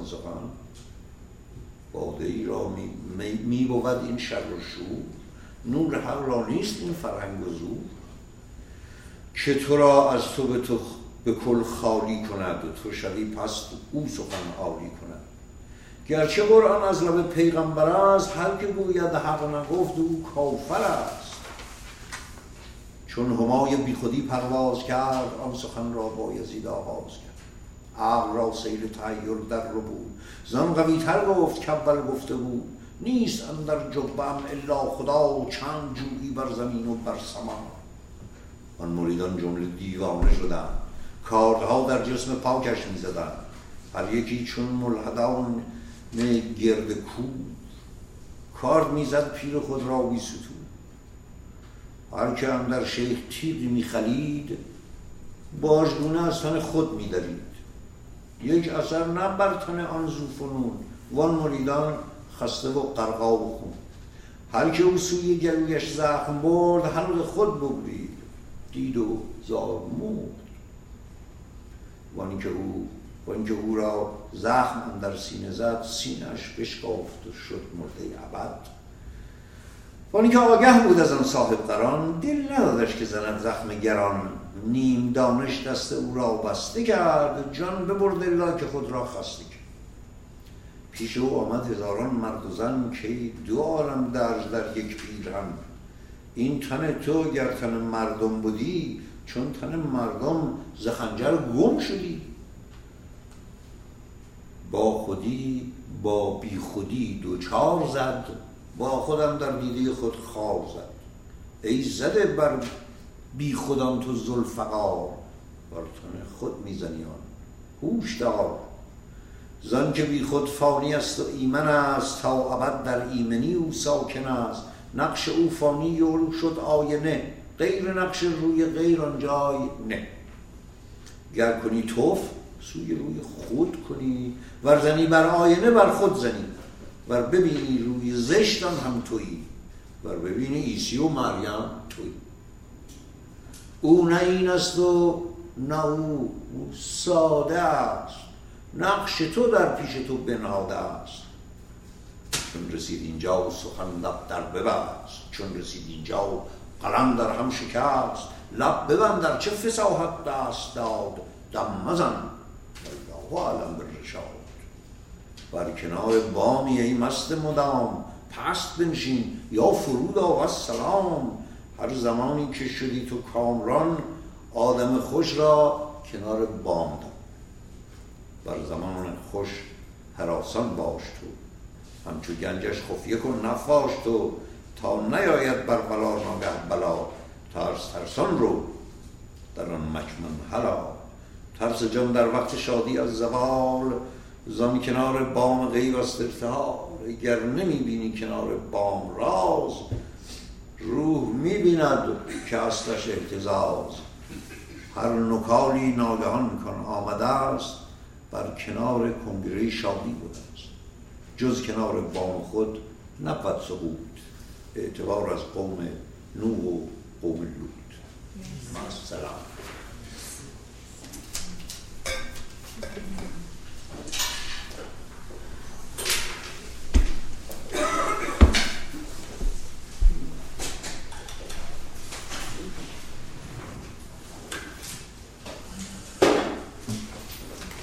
آن سخن؟ باده ای را می بود این شر و شور، نور حق را نیست این فرهنگ و زور. که تو را از تو به کل خالی کند، تو شوی پست او سخن عالی کند. گرچه قرآن از لب پیغمبر است، هر که گوید حق نگفت او کافر است. چون همای بی خودی پرواز کرد، آن سخن را بایزید آغاز کرد. عقل را سیر تحیر در رو بود، زان قوی تر گفت که اول گفته بود. نیست اندر جبه‌ام الا خدا، چند جویی بر زمین و بر سما. آن مریدان جمله دیوانه شدند، کارها در جسم پاکش می زدند. هر یکی چون ملحدان گرد کو، کارد می زد پیر خود را بی ستون. هر که اندر شیخ تیغی می خلید، باژگونه از تن خود می درید. یک اثر نه بر تن آن ذوفنون، وان مریدان خسته و غرقاب و خون. هر که او سوی گلویش زخم برد، حلق خود ببرید دید و زار مرد. وان که او را زخم اندر سینه زد، سینه‌اش بشکافت و شد مرده ابد. وانی که آگه بود از آن صاحب قران، دل ندادش که زند زخم گران. نیم دانش دست او را بسته کرد، جان ببرد الا که خود را خسته کرد. پیش او آمد هزاران مرد و زن، که دو عالم درج در یک پیرهن. این تن تو گر تن مردم بودی، چون تن مردم ز خنجر گم شدی. با خودی با بی خودی دوچار زد، با خودم در دیده خود خار زد. ای زده بر بی خودان تو ذوالفقار، بر تن خود میزنی آن هوش دار. زن که بی خود فانی است و ایمن است، تا ابد در ایمنی او ساکن است. نقش او فانی و شد آینه، غیر نقش روی غیر آن جای نه. گر کنی توف سوی روی خود کنی، ور زنی بر آینه بر خود زنی. ور ببینی روی زشتان هم تویی، ور ببینی عیسی و مریم تویی. او نه این است و نه او ساده است، نقش تو در پیش تو بنهاده است. چون رسید اینجا و سخن لب در ببست، چون رسید اینجا و قلم در هم شکست. لب ببند در چه فصاحت دست داد، دم مزن والله اعلم بالرشاد. بر کنار بامی ای مست مدام، پست بنشین یا فرود آ والسلام. هر زمانی که شدی تو کامران، آدم خوش را کنار بام دم. بر زمان خوش هراسان باش تو، همچو گنجش خفیه کن نفاش تو. تا نیاید بر بلا ناگه بلا، ترس ترسان رو در آن مکمن هلا. ترس جان در وقت شادی از زوال، زان کنار بام غیب است ارتحال. اگر نمی بینی کنار بام راز، روح می بیند که اصلش اهتزاز. هر نکالی ناگهان کن آمده است، بر کنار کنگره شادی بوده است. جز کنار بام خود نبود سقوط، اعتبار از قوم نوح و قوم لوط. مع السلام.